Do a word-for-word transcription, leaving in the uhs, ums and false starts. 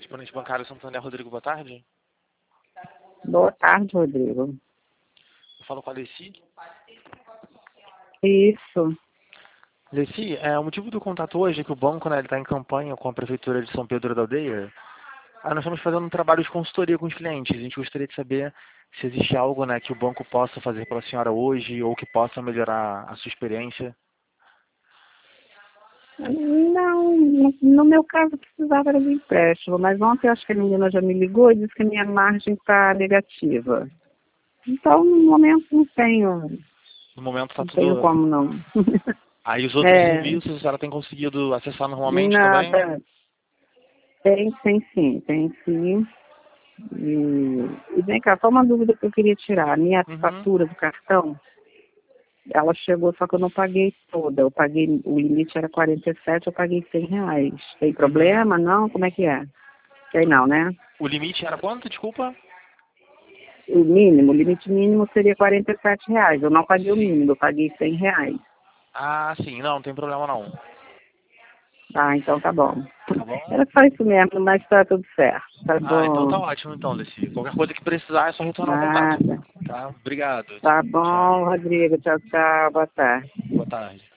Correspondente bancário Santander, Rodrigo, boa tarde. Boa tarde, Rodrigo. Eu falo com a Leci. Isso. Leci, é, o motivo do contato hoje é que o banco, né, ele está em campanha com a Prefeitura de São Pedro da Aldeia. Aí nós estamos fazendo um trabalho de consultoria com os clientes. A gente gostaria de saber se existe algo, né, que o banco possa fazer pela senhora hoje ou que possa melhorar a sua experiência. Não, no no meu caso precisava era de empréstimo, mas ontem acho que a menina já me ligou e disse que a minha margem está negativa. Então, no momento não tenho, No momento está não tenho tudo... como não. Aí os outros É, serviços a senhora tem conseguido acessar normalmente também? nada. Tem, tem sim, tem sim. E, e vem cá, só uma dúvida que eu queria tirar. A minha Uhum. fatura do cartão, ela chegou, só que eu não paguei toda. Eu paguei, o limite era quarenta e sete, eu paguei cem reais. Tem Uhum. problema? Não? Como é que é? Sei não, né? O limite era quanto, desculpa? O mínimo, o limite mínimo seria quarenta e sete reais. Eu não paguei o Sim. mínimo, eu paguei cem reais. Ah, sim. Não, não tem problema não. Ah, então tá bom. Tá bom? Era só isso mesmo, mas tá tudo certo. Tá Ah, então bom. tá ótimo então, Leci. Qualquer coisa que precisar é só retornar o contato. Nada. Tá? Obrigado. Tá Tchau. bom, Rodrigo. Tchau, tchau. Boa tarde. Boa tarde.